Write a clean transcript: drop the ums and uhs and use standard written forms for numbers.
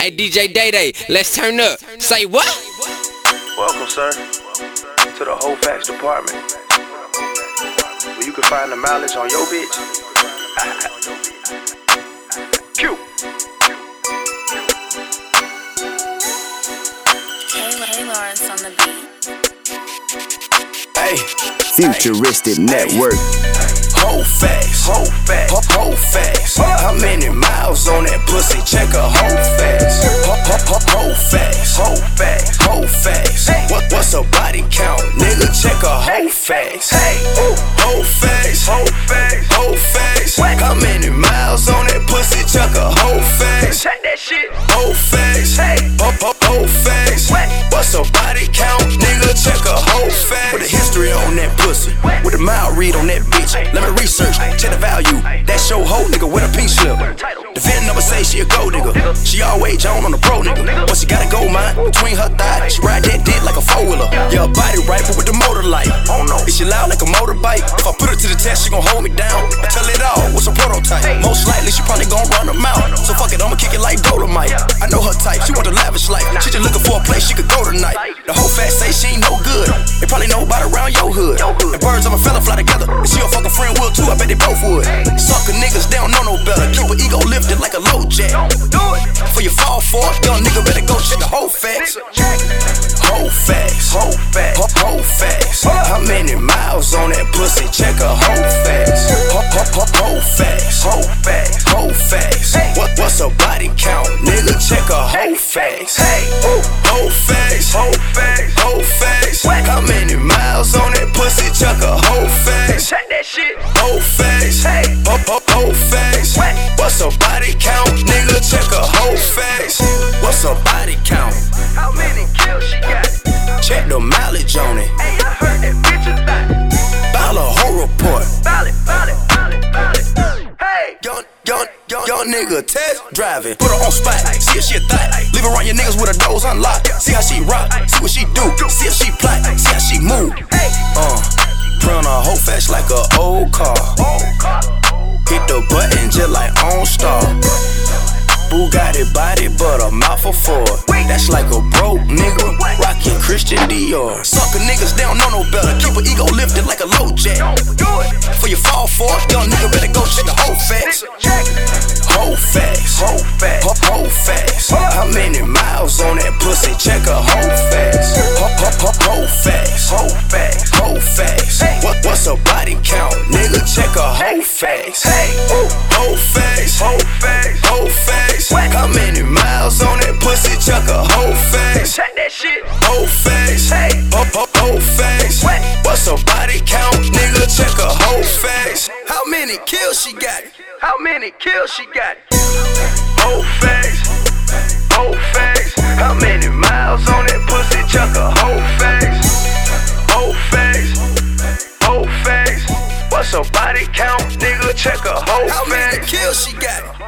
Hey DJ Day Day, let's turn up. Say what? Welcome, sir, to the whole facts department, where you can find the mileage on your bitch. Pew. Hey Lawrence on the beat. Hey, Futuristic Network. Whole facts, whole facts, whole facts. How many miles on that pussy? Check a whole facts. Whole facts, whole facts, whole facts. What's a body count? Nigga, check a whole facts. Whole facts, whole facts, whole facts. How many miles on that pussy? Check a whole facts. Check that shit. Whole facts, whole facts. What's a body count? Nigga, check a whole facts. With the history on that pussy, with the mile read on that bitch. Let me research, check the value. That's your hoe, nigga, with a pink slip. The VIN number say she a gold nigga. She always on the pro nigga. Once she got a gold mine between her thighs, she ride that dick like a four-wheeler. Yeah, her body right, but with the motor light. Is she loud like a motorbike? If I put her to the test, she gon' hold me down. I tell it all, what's a prototype? Most likely, she probably gon' run them out. So fuck it, I'ma kick it like Dolomite. I know her type, she want the lavish life. She just looking for a place she could go tonight. The whole fat say she ain't no good. They probably know about around your hood. The birds of a fella fly together. If she a fucking friend will too, I bet they both would. Sucker niggas, they don't know no better. Keep her ego lifted like a low jack. For you fall for it, young nigga better go check the whole facts. Whole facts, whole facts, whole facts. How many miles on that pussy? Check a whole facts. Whole facts, whole facts, whole facts. What's a body count? Nigga, check a whole facts. Whole facts, whole facts, whole facts. How many miles on that pussy? Check a whole facts. Check that shit. Whole facts, whole facts. What's a body count? Nigga, check a whole facts. What's a body count? How many kills she got? Check the mileage on it. Hey, I heard that bitch a lot. File a whole report. File it. Hey, young nigga test driving. Put her on spot, see if she a thot. Leave around your niggas with her doors unlocked. See how she rock, see what she do. See if she plot, see how she move. Put on her whole facts like a old car. Hit the button just like OnStar. Bugatti body, but a mouth for Ford. That's like a broke nigga rockin' Christian Dior. Sucker niggas, they don't know no better. Keep her ego lifted like a low jack. For you fall for it, young nigga better go check the whole facts. Whole facts, whole facts, whole facts. How many miles on that pussy? Check a whole facts. Whole facts, whole facts, whole facts. What's a body count? Nigga, check a whole facts. Whole facts, whole facts, whole facts. How many miles on that pussy? Check a whole facts. Check that shit. Whole facts, whole facts. What's a body count? Nigga, check a whole facts. How many kills she got? How many kills she got? Whole facts, whole facts. How many miles on that pussy? Check a whole facts. Whole facts, whole facts. What's a body count? Nigga, check a whole facts. How many kills she got?